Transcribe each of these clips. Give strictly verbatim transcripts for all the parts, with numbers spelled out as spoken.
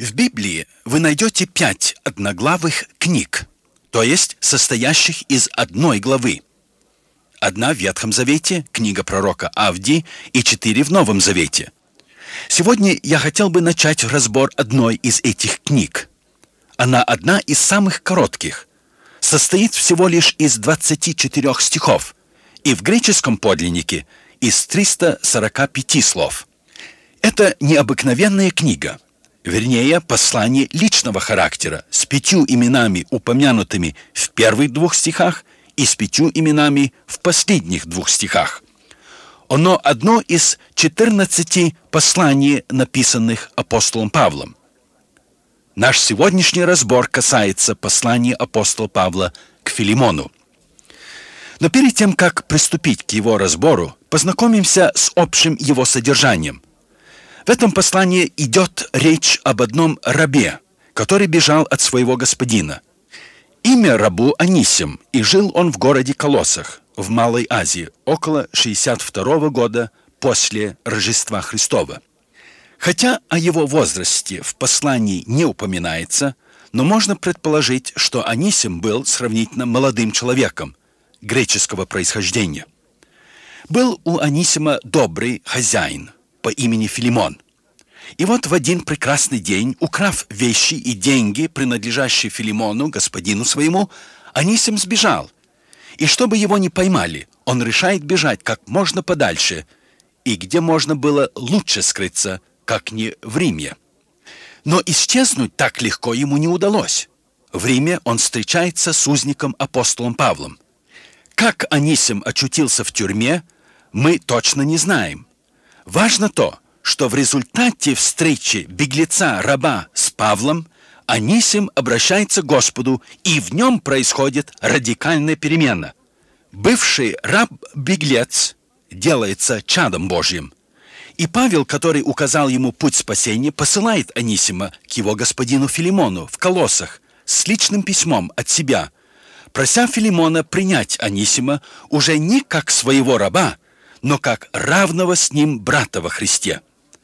В Библии вы найдете пять одноглавых книг, то есть состоящих из одной главы. Одна в Ветхом Завете, книга пророка Авдии, и четыре в Новом Завете. Сегодня я хотел бы начать разбор одной из этих книг. Она одна из самых коротких, состоит всего лишь из двадцати четырёх стихов, и в греческом подлиннике из трёхсот сорока пяти слов. Это необыкновенная книга, вернее, послание личного характера с пятью именами, упомянутыми в первых двух стихах, и с пятью именами в последних двух стихах. Оно одно из четырнадцати посланий, написанных апостолом Павлом. Наш сегодняшний разбор касается послания апостола Павла к Филимону. Но перед тем, как приступить к его разбору, познакомимся с общим его содержанием. В этом послании идет речь об одном рабе, который бежал от своего господина. Имя рабу Анисим, и жил он в городе Колоссах, в Малой Азии, около шестьдесят второго года после Рождества Христова. Хотя о его возрасте в послании не упоминается, но можно предположить, что Анисим был сравнительно молодым человеком греческого происхождения. Был у Анисима добрый хозяин по имени Филимон. И вот в один прекрасный день, украв вещи и деньги, принадлежащие Филимону, господину своему, Анисим сбежал. И чтобы его не поймали, он решает бежать как можно подальше, и где можно было лучше скрыться, как не в Риме. Но исчезнуть так легко ему не удалось. В Риме он встречается с узником апостолом Павлом. Как Анисим очутился в тюрьме, мы точно не знаем. Важно то, что в результате встречи беглеца-раба с Павлом Анисим обращается к Господу, и в нем происходит радикальная перемена. Бывший раб-беглец делается чадом Божьим. И Павел, который указал ему путь спасения, посылает Анисима к его господину Филимону в Колоссах с личным письмом от себя, прося Филимона принять Анисима уже не как своего раба, но как равного с ним брата во Христе.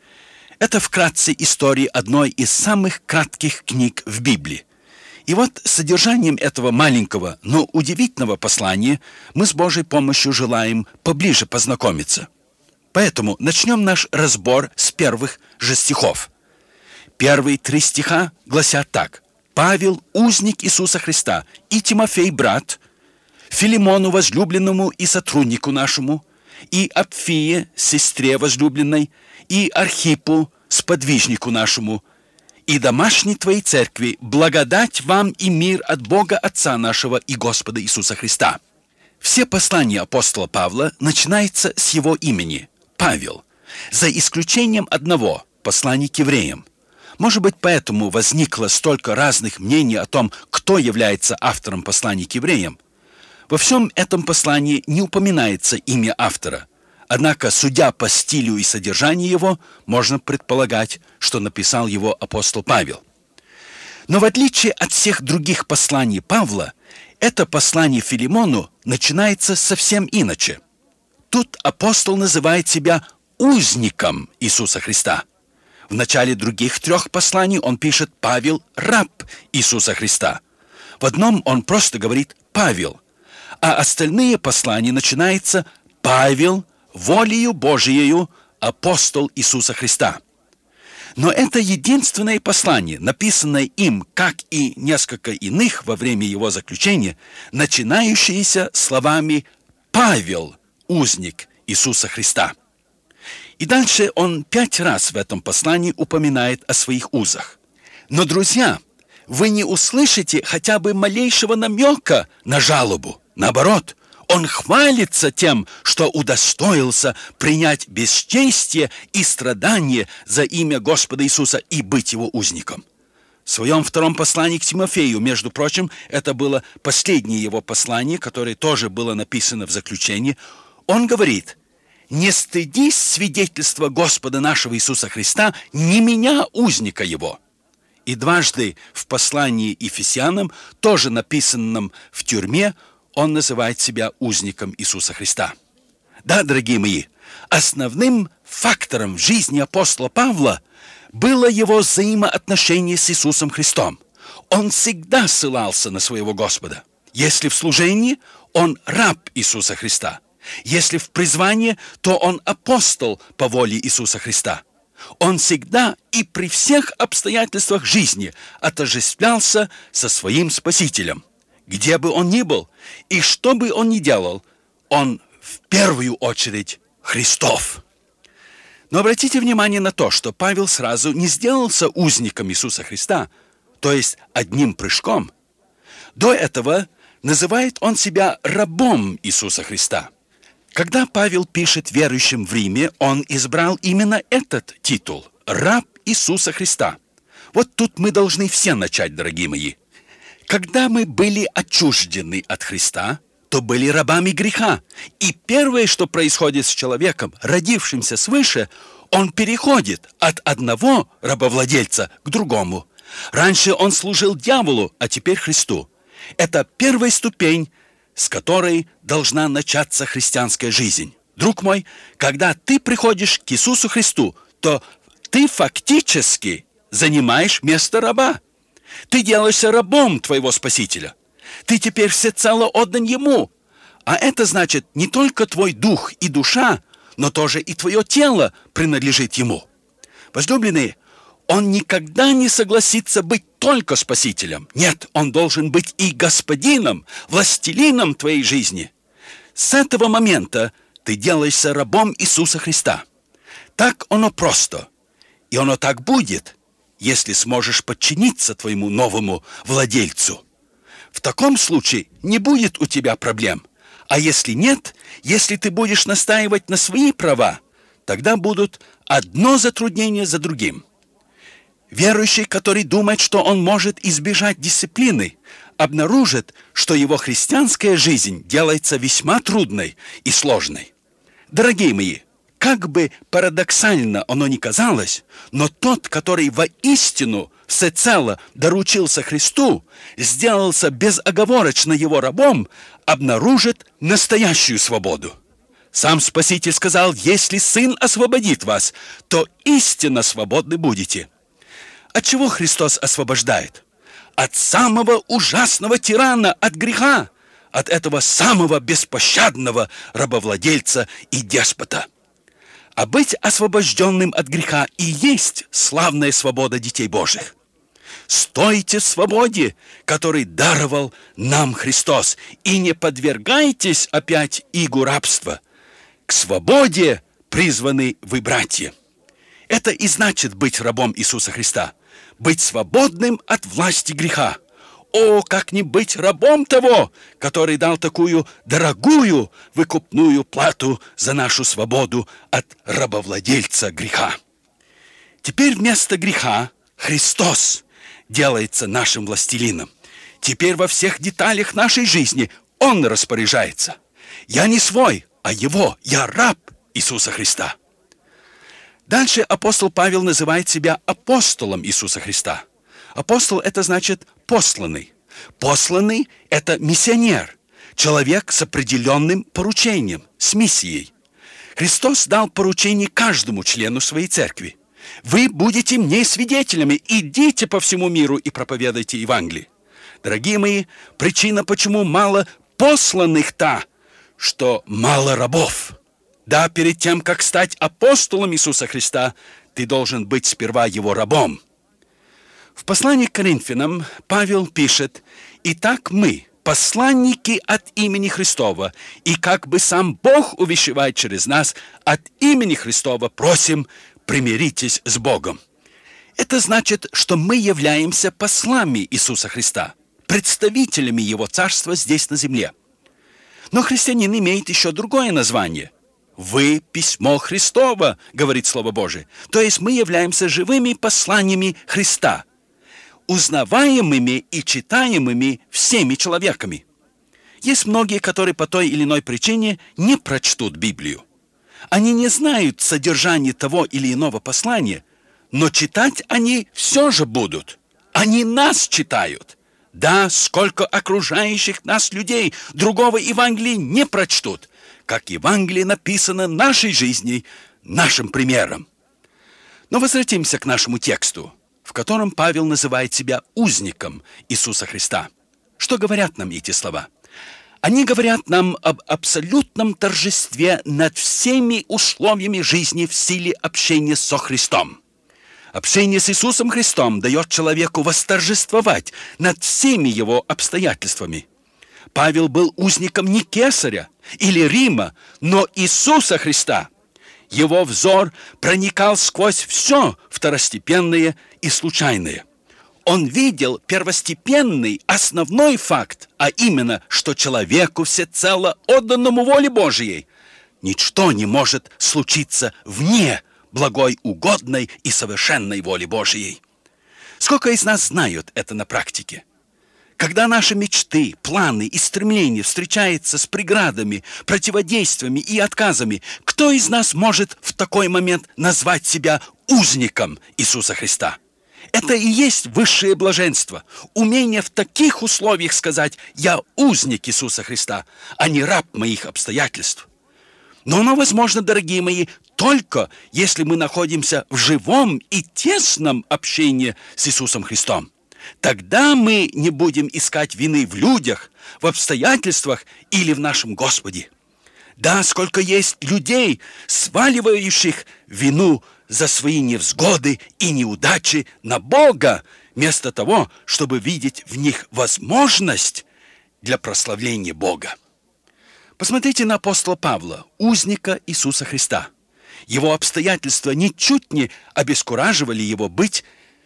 Это вкратце история одной из самых кратких книг в Библии. И вот содержанием этого маленького, но удивительного послания мы с Божьей помощью желаем поближе познакомиться. Поэтому начнем наш разбор с первых же стихов. Первые три стиха гласят так: «Павел, узник Иисуса Христа, и Тимофей, брат, Филимону, возлюбленному и сотруднику нашему, и Апфие, сестре возлюбленной, и Архипу, сподвижнику нашему, и домашней твоей церкви, благодать вам и мир от Бога Отца нашего и Господа Иисуса Христа». Все послания апостола Павла начинаются с его имени – Павел, за исключением одного – послания к евреям. Может быть, поэтому возникло столько разных мнений о том, кто является автором посланий к евреям. Во всем этом послании не упоминается имя автора. Однако, судя по стилю и содержанию его, можно предполагать, что написал его апостол Павел. Но в отличие от всех других посланий Павла, это послание Филимону начинается совсем иначе. Тут апостол называет себя узником Иисуса Христа. В начале других трех посланий он пишет «Павел, раб Иисуса Христа». В одном он просто говорит «Павел», а остальные послания начинаются «Павел, волею Божиею, апостол Иисуса Христа». Но это единственное послание, написанное им, как и несколько иных во время его заключения, начинающееся словами «Павел, узник Иисуса Христа». И дальше он пять раз в этом послании упоминает о своих узах. Но, друзья, вы не услышите хотя бы малейшего намека на жалобу. Наоборот, он хвалится тем, что удостоился принять бесчестие и страдание за имя Господа Иисуса и быть его узником. В своем втором послании к Тимофею, между прочим, это было последнее его послание, которое тоже было написано в заключении, он говорит: «Не стыдись свидетельства Господа нашего Иисуса Христа, не меня, узника его». И дважды в послании Ефесянам, тоже написанном в тюрьме, он называет себя узником Иисуса Христа. Да, дорогие мои, основным фактором в жизни апостола Павла было его взаимоотношение с Иисусом Христом. Он всегда ссылался на своего Господа. Если в служении, он раб Иисуса Христа. Если в призвании, то он апостол по воле Иисуса Христа. Он всегда и при всех обстоятельствах жизни отождествлялся со своим Спасителем. Где бы он ни был и что бы он ни делал, он в первую очередь Христов. Но обратите внимание на то, что Павел сразу не сделался узником Иисуса Христа, то есть одним прыжком. До этого называет он себя рабом Иисуса Христа. Когда Павел пишет верующим в Риме, он избрал именно этот титул – «Раб Иисуса Христа». Вот тут мы должны все начать, дорогие мои. Когда мы были отчуждены от Христа, то были рабами греха. И первое, что происходит с человеком, родившимся свыше, он переходит от одного рабовладельца к другому. Раньше он служил дьяволу, а теперь Христу. Это первая ступень, с которой должна начаться христианская жизнь. Друг мой, когда ты приходишь к Иисусу Христу, то ты фактически занимаешь место раба. Ты делаешься рабом твоего Спасителя. Ты теперь всецело отдан Ему. А это значит, не только твой дух и душа, но тоже и твое тело принадлежит Ему. Возлюбленные, Он никогда не согласится быть только Спасителем. Нет, Он должен быть и Господином, властелином твоей жизни. С этого момента ты делаешься рабом Иисуса Христа. Так оно просто. И оно так будет, если сможешь подчиниться твоему новому владельцу. В таком случае не будет у тебя проблем. А если нет, если ты будешь настаивать на свои права, тогда будут одно затруднение за другим. Верующий, который думает, что он может избежать дисциплины, обнаружит, что его христианская жизнь делается весьма трудной и сложной. Дорогие мои, как бы парадоксально оно ни казалось, но тот, который воистину всецело доручился Христу, сделался безоговорочно его рабом, обнаружит настоящую свободу. Сам Спаситель сказал: «Если Сын освободит вас, то истинно свободны будете». От чего Христос освобождает? От самого ужасного тирана, от греха, от этого самого беспощадного рабовладельца и деспота. А быть освобожденным от греха и есть славная свобода детей Божьих. Стойте в свободе, который даровал нам Христос, и не подвергайтесь опять игу рабства. К свободе призваны вы, братья. Это и значит быть рабом Иисуса Христа, быть свободным от власти греха. О, как не быть рабом того, который дал такую дорогую выкупную плату за нашу свободу от рабовладельца греха. Теперь вместо греха Христос делается нашим властелином. Теперь во всех деталях нашей жизни Он распоряжается. Я не свой, а Его, я раб Иисуса Христа. Дальше апостол Павел называет себя апостолом Иисуса Христа. Апостол – это значит посланный. Посланный – это миссионер, человек с определенным поручением, с миссией. Христос дал поручение каждому члену своей церкви. Вы будете мне свидетелями, идите по всему миру и проповедуйте Евангелие. Дорогие мои, причина, почему мало посланных, та, что мало рабов. Да, перед тем, как стать апостолом Иисуса Христа, ты должен быть сперва Его рабом. В послании к Коринфянам Павел пишет: «Итак мы, посланники от имени Христова, и как бы сам Бог увещевает через нас, от имени Христова просим, примиритесь с Богом». Это значит, что мы являемся послами Иисуса Христа, представителями Его Царства здесь на земле. Но христианин имеет еще другое название. «Вы письмо Христово», говорит Слово Божие. То есть мы являемся живыми посланиями Христа, узнаваемыми и читаемыми всеми человеками. Есть многие, которые по той или иной причине не прочтут Библию. Они не знают содержания того или иного послания, но читать они все же будут. Они нас читают. Да, сколько окружающих нас людей другого Евангелия не прочтут, как Евангелие написано нашей жизнью, нашим примером. Но возвратимся к нашему тексту, в котором Павел называет себя узником Иисуса Христа. Что говорят нам эти слова? Они говорят нам об абсолютном торжестве над всеми условиями жизни в силе общения со Христом. Общение с Иисусом Христом дает человеку восторжествовать над всеми его обстоятельствами. Павел был узником не Кесаря или Рима, но Иисуса Христа. Его взор проникал сквозь все второстепенное и случайное. Он видел первостепенный, основной факт, а именно, что человеку всецело отданному воле Божией ничто не может случиться вне благой, угодной и совершенной воли Божией. Сколько из нас знают это на практике? Когда наши мечты, планы и стремления встречаются с преградами, противодействиями и отказами, кто из нас может в такой момент назвать себя узником Иисуса Христа? Это и есть высшее блаженство, умение в таких условиях сказать «Я узник Иисуса Христа», а не раб моих обстоятельств. Но оно возможно, дорогие мои, только если мы находимся в живом и тесном общении с Иисусом Христом. Тогда мы не будем искать вины в людях, в обстоятельствах или в нашем Господе. Да, сколько есть людей, сваливающих вину за свои невзгоды и неудачи на Бога, вместо того, чтобы видеть в них возможность для прославления Бога. Посмотрите на апостола Павла, узника Иисуса Христа. Его обстоятельства ничуть не обескураживали его быть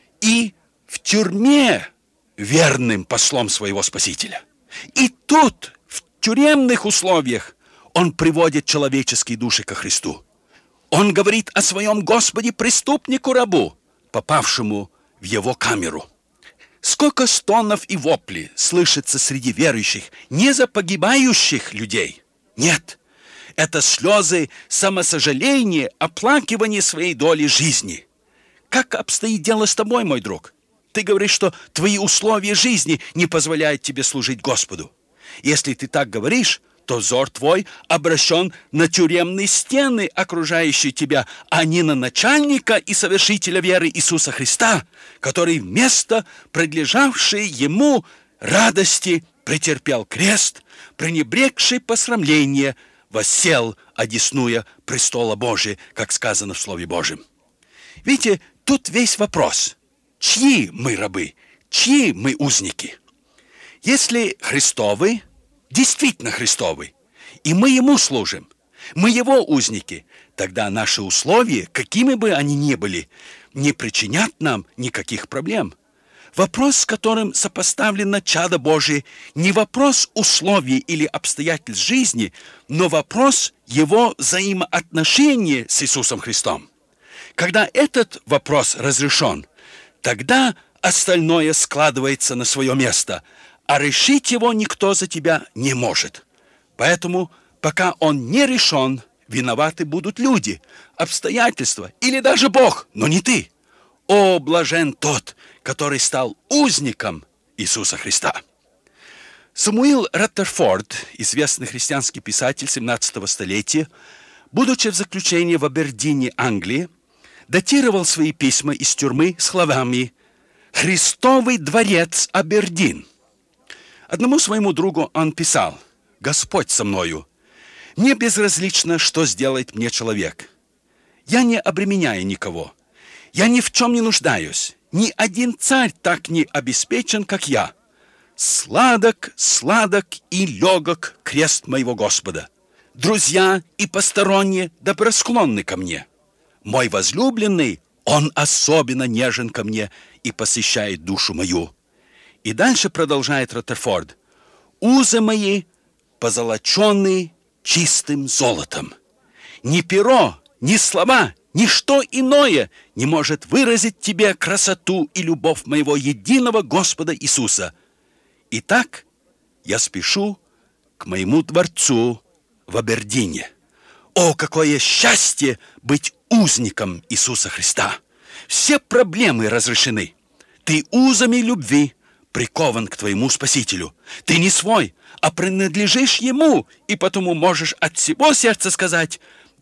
и в тюрьме верным послом своего Спасителя. И тут, в тюремных условиях, он приводит человеческие души ко Христу. Он говорит о своем Господе преступнику-рабу, попавшему в его камеру. Сколько стонов и воплей слышится среди верующих, не за погибающих людей. Нет, это слезы самосожаления, оплакивание своей доли жизни. Как обстоит дело с тобой, мой друг? Ты говоришь, что твои условия жизни не позволяют тебе служить Господу. Если ты так говоришь, то взор твой обращен на тюремные стены, окружающие тебя, а не на начальника и совершителя веры Иисуса Христа, который вместо предлежавшей ему радости претерпел крест, пренебрегший посрамление, воссел, одесную престола Божия, как сказано в Слове Божьем. Видите, тут весь вопрос. Чьи мы рабы? Чьи мы узники? Если Христовы, действительно Христовы, и мы Ему служим, мы Его узники, тогда наши условия, какими бы они ни были, не причинят нам никаких проблем. Вопрос, с которым сопоставлено чадо Божие, не вопрос условий или обстоятельств жизни, но вопрос его взаимоотношения с Иисусом Христом. Когда этот вопрос разрешен, тогда остальное складывается на свое место, а решить его никто за тебя не может. Поэтому, пока он не решен, виноваты будут люди, обстоятельства или даже Бог, но не ты. О, блажен тот, который стал узником Иисуса Христа. Самуил Раттерфорд, известный христианский писатель семнадцатого столетия, будучи в заключении в Абердине, Англии, датировал свои письма из тюрьмы словами «Христовый дворец Абердин». Одному своему другу он писал: «Господь со мною, мне безразлично, что сделает мне человек. Я не обременяю никого, я ни в чем не нуждаюсь, ни один царь так не обеспечен, как я. Сладок, сладок и легок крест моего Господа. Друзья и посторонние добросклонны ко мне. Мой возлюбленный, он особенно нежен ко мне и посещает душу мою». И дальше продолжает Раттерфорд: «Узы мои позолоченные чистым золотом. Ни перо, ни слова, ничто иное не может выразить тебе красоту и любовь моего единого Господа Иисуса. Итак, я спешу к моему дворцу в Абердине. О, какое счастье быть узником Иисуса Христа! Все проблемы разрешены. Ты узами любви прикован к твоему Спасителю. Ты не свой, а принадлежишь Ему, и потому можешь от всего сердца сказать: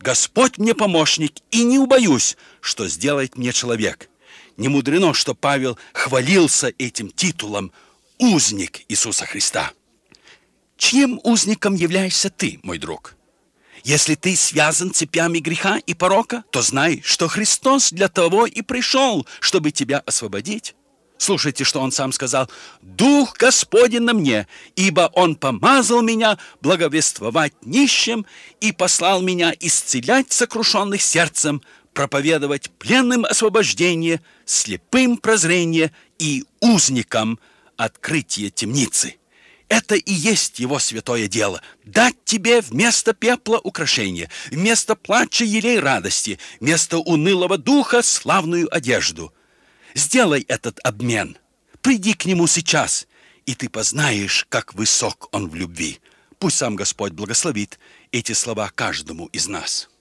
Господь мне помощник, и не убоюсь, что сделает мне человек. Не мудрено, что Павел хвалился этим титулом «узник Иисуса Христа». Чьим узником являешься ты, мой друг? Если ты связан цепями греха и порока, то знай, что Христос для того и пришел, чтобы тебя освободить. Слушайте, что Он сам сказал: «Дух Господень на мне, ибо Он помазал меня благовествовать нищим и послал меня исцелять сокрушенных сердцем, проповедовать пленным освобождение, слепым прозрение и узникам открытие темницы». Это и есть Его святое дело – дать тебе вместо пепла украшение, вместо плача елей радости, вместо унылого духа славную одежду. Сделай этот обмен. Приди к Нему сейчас, и ты познаешь, как высок Он в любви. Пусть сам Господь благословит эти слова каждому из нас.